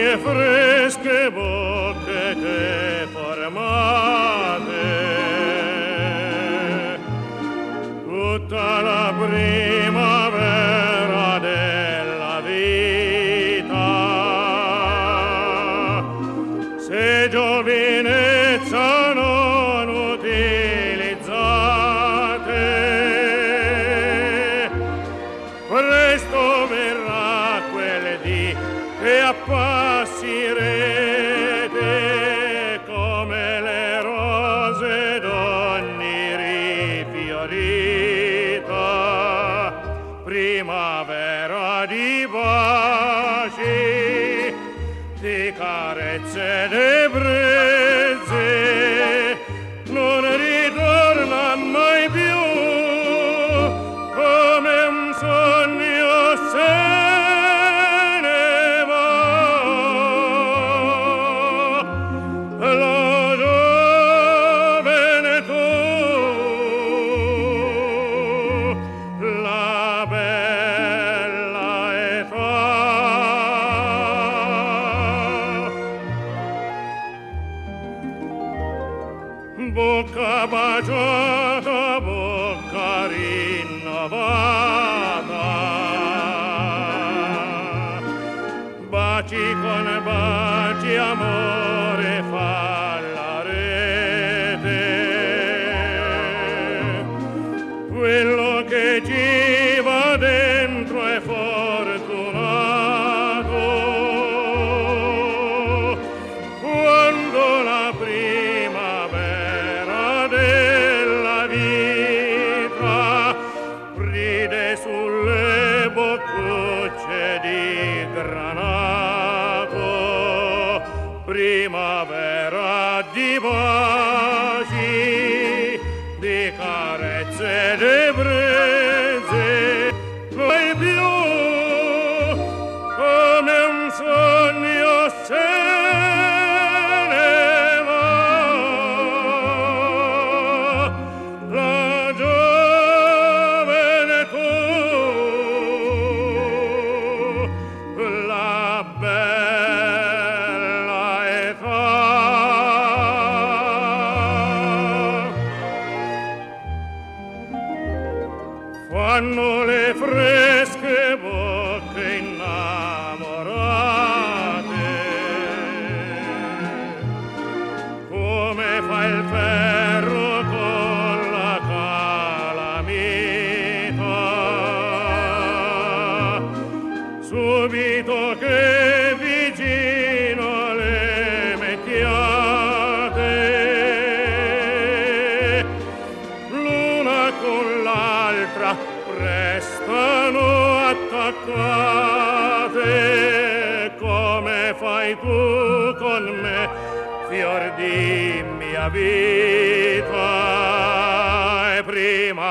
le fresche bocche che formate, tutta la primavera della vita, se giovinezza non utilizzate, presto verrà quel dì che appassirete come le rose d'ogni rifiorita, primavera di baci, di carezze ed ebbrezze, non ritorna mai più, come un sogno se ne va. La gioventù, la bella età, bocca baciata, bocca rinnovata, baci con baci, amore fa la rete, quello che ci va dentro è fortunato, quando la primavera della vita ride sulle boccucce di granato, primavera di baci, di carezze ed ebbrezze, mai più come un sogno se ne va. La gioventù, la bella età. Fanno le fresche bocche innamorate, come fa il ferro con la calamita, subito che vicino le mettiate, l'una con l'altra restano attaccate, come fai tu con me, fior di mia vita, e prima